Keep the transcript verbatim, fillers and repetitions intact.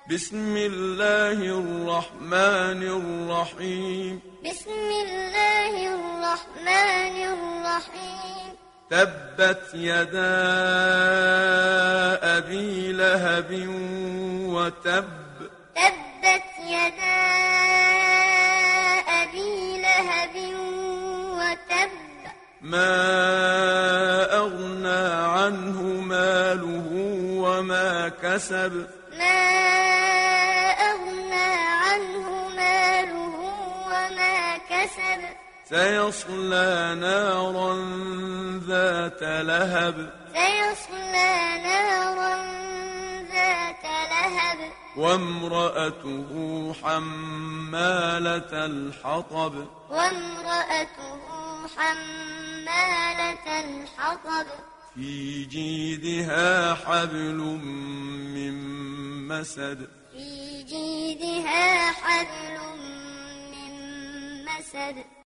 بسم الله الرحمن الرحيم بسم الله الرحمن الرحيم تبت يدا أبي لهب وتب تبت يدا أبي لهب وتب ما أغنى عنه ماله وما كسب ما أغنى عنه ماله وما كسب سيصلى نارا ذات لهب سيصلى نارا ذات لهب وامرأته حمالة الحطب وامرأته حمالة الحطب في جيدها حبل من مسد في جيدها حبل من مسد